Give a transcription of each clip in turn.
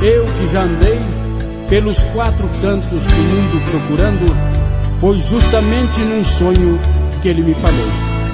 Eu que já andei pelos quatro cantos do mundo procurando, foi justamente num sonho que ele me falou.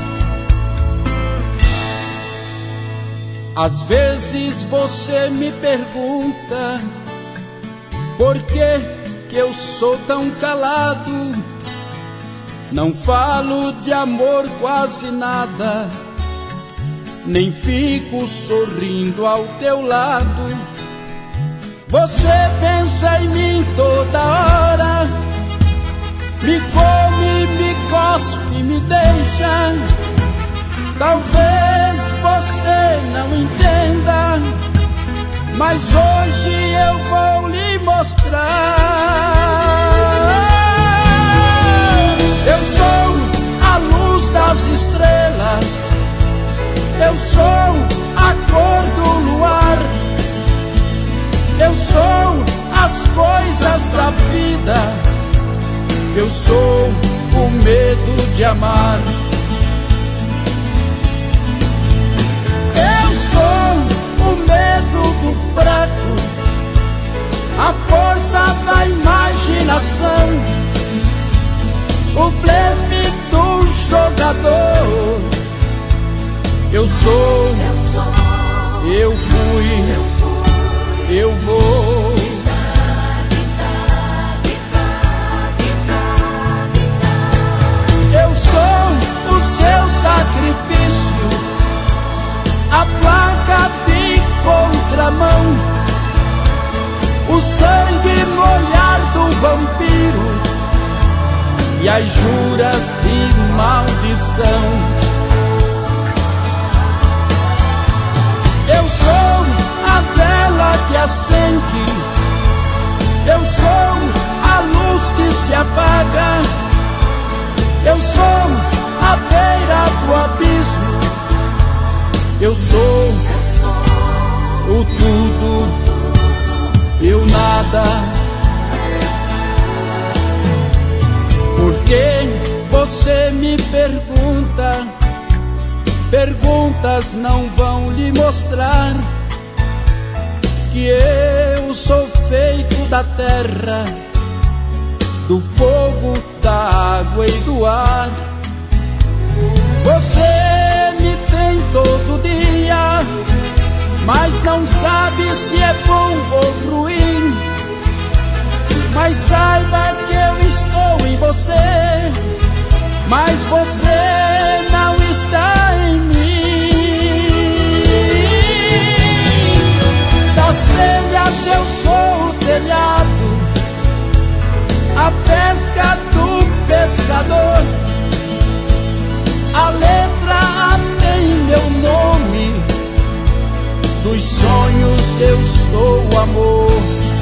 Às vezes você me pergunta por que eu sou tão calado. Não falo de amor quase nada, nem fico sorrindo ao teu lado. Você pensa em mim toda hora, me come, me cospe, me deixa. Talvez você não entenda, mas hoje eu vou lhe mostrar. Eu sou a luz das estrelas, eu sou a cor do luar, eu sou as coisas da vida, eu sou o medo de amar. Eu sou o medo do fraco, a força da imaginação, o blefe do jogador. Eu sou, eu fui, eu vou. Eu sou o seu sacrifício, a placa de contramão, o sangue no olhar do vampiro e as juras de maldição. Eu sou a vela que acende, eu sou a luz que se apaga, eu sou a beira do abismo, eu sou o tudo e o nada. Por que você me pergunta? Perguntas não vão lhe mostrar que eu sou feito da terra, do fogo, da água e do ar. Você me tem todo dia, mas não sabe se é bom ou ruim. Mas saiba que eu estou em você, mas você não está em mim. Das telhas eu sou o telhado, a pesca do pescador, a letra A tem meu nome, dos sonhos eu sou o amor.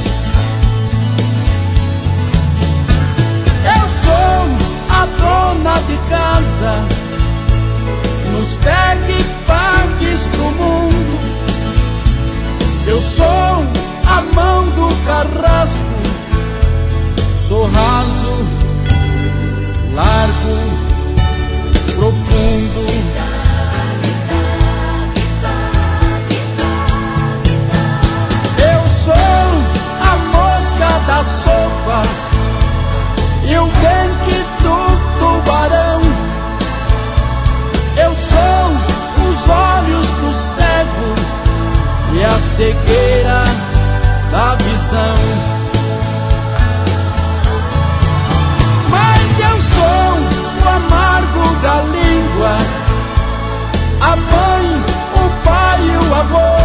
Eu sou a dona de casa, nos pegue-pagues do mundo. Eu sou a mão do carrasco, sou raso, largo, profundo. Eu sou a mosca da sopa e o dente do tubarão. Eu sou os olhos do cego e a cegueira da visão. Mas eu sou o amargo da língua, a mãe, o pai e o avô,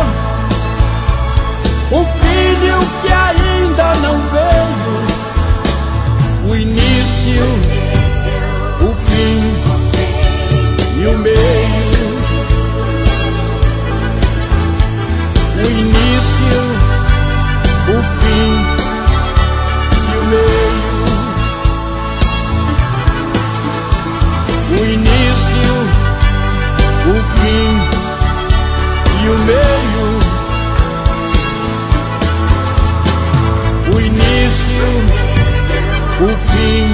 o filho que ainda não veio, o início, o fim e o meio. O início, o fim e o meio. O início, o fim e o meio. O início, o fim